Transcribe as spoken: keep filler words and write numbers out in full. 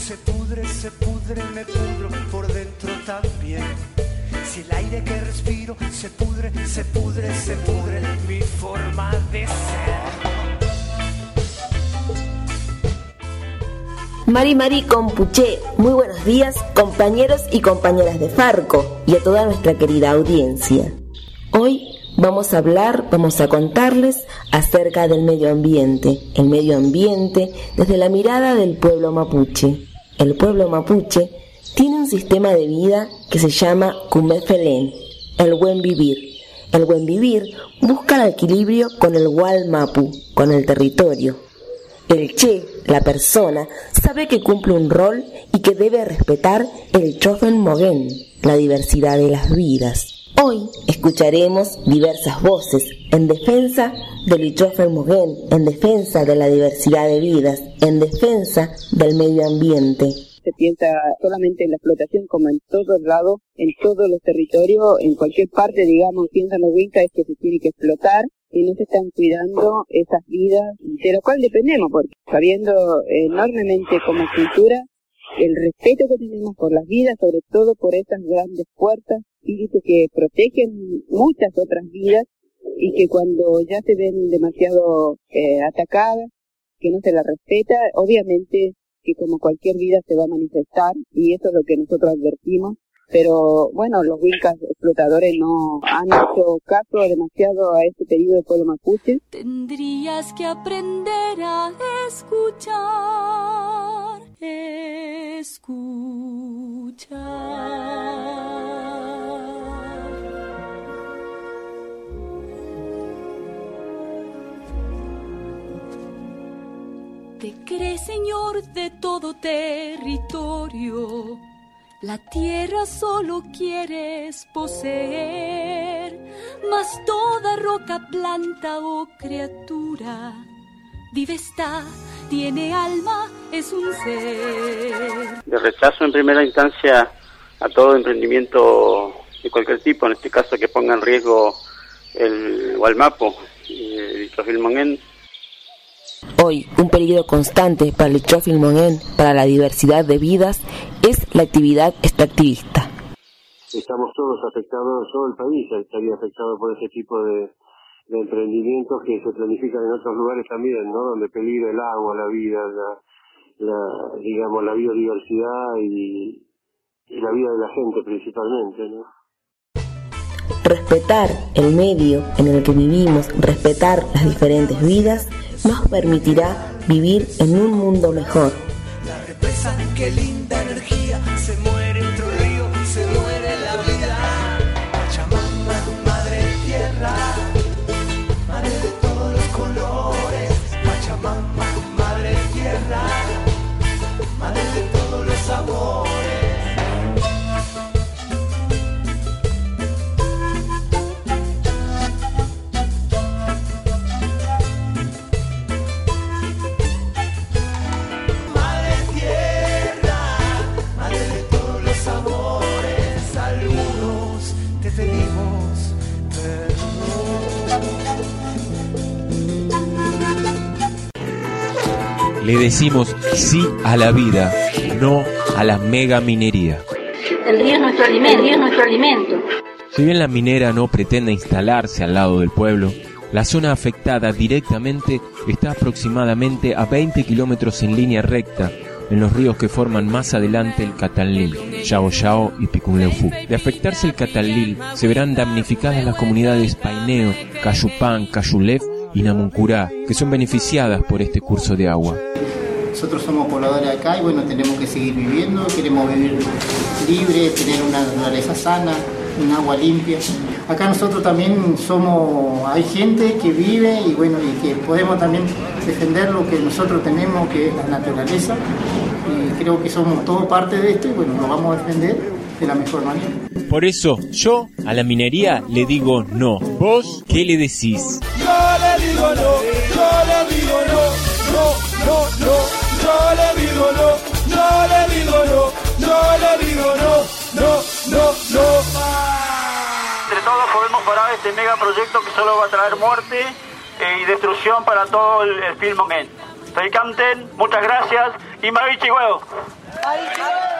se pudre, se pudre, me pudro por dentro también. Si el aire que respiro se pudre, se pudre, se pudre mi forma de ser. Mari Mari Compuché, muy buenos días compañeros y compañeras de Farco y a toda nuestra querida audiencia. Hoy vamos a hablar, vamos a contarles acerca del medio ambiente, el medio ambiente desde la mirada del pueblo mapuche. El pueblo mapuche tiene un sistema de vida que se llama Cumefelén, el buen vivir. El buen vivir busca el equilibrio con el Gual Mapu, con el territorio. El Che, la persona, sabe que cumple un rol y que debe respetar el Chofen Moguén, la diversidad de las vidas. Hoy escucharemos diversas voces en defensa del Chofen Moguén, en defensa de la diversidad de vidas, en defensa del medio ambiente. Se piensa solamente en la explotación como en todos lados, en todos los territorios, en cualquier parte, digamos, piensan los huincas es que se tiene que explotar y no se están cuidando esas vidas de lo cual dependemos, porque sabiendo enormemente como cultura el respeto que tenemos por las vidas, sobre todo por esas grandes puertas, espíritus que protegen muchas otras vidas y que cuando ya se ven demasiado eh, atacadas, que no se las respeta, obviamente que como cualquier vida se va a manifestar y eso es lo que nosotros advertimos. Pero bueno, los huincas explotadores no han hecho caso demasiado a este pedido del pueblo mapuche. Tendrías que aprender a escuchar, escuchar. Te crees señor de todo territorio. La tierra solo quieres poseer, mas toda roca, planta o criatura vive está, tiene alma, es un ser. De rechazo en primera instancia a todo emprendimiento de cualquier tipo, en este caso que ponga en riesgo el Gualmapu y el Chofen Moguén. Hoy, un peligro constante para el Chofen Moguén, para la diversidad de vidas, es la actividad extractivista. Estamos todos afectados, todo el país estaría afectado por ese tipo de, de emprendimientos que se planifican en otros lugares también, ¿no? Donde peligra el agua, la vida, la, la digamos, la biodiversidad y, y la vida de la gente principalmente, ¿no? Respetar el medio en el que vivimos, respetar las diferentes vidas, nos permitirá vivir en un mundo mejor. La represa, qué linda energía, se muere otro río, se muere la vida. Pachamama, madre tierra, madre de todos los colores. Pachamama, madre tierra, madre de todos los sabores. Le decimos sí a la vida, no a la mega minería. El río es nuestro alimento, el río es nuestro alimento. Si bien la minera no pretende instalarse al lado del pueblo, la zona afectada directamente está aproximadamente a veinte kilómetros en línea recta en los ríos que forman más adelante el Catalil, Yao Yao y Picunleufu. De afectarse el Catalil, se verán damnificadas las comunidades Paineo, Cayupán, Cayulef y Namuncurá, que son beneficiadas por este curso de agua. Nosotros somos pobladores acá y bueno, tenemos que seguir viviendo, queremos vivir libre, tener una naturaleza sana, un agua limpia. Acá nosotros también somos, hay gente que vive y bueno, y que podemos también defender lo que nosotros tenemos, que es la naturaleza. Y creo que somos todo parte de esto y bueno, lo vamos a defender de la mejor manera. Por eso, yo a la minería le digo no. ¿Vos qué le decís? Yo le digo no, yo le digo no, no, no, no, yo le digo no, yo le digo no, yo le digo no, no, no, no. Entre todos podemos parar este megaproyecto que solo va a traer muerte eh, y destrucción para todo el, el Chofen Moguén. Teikamten, muchas gracias y Marichi Huevo. Marichi Huevo.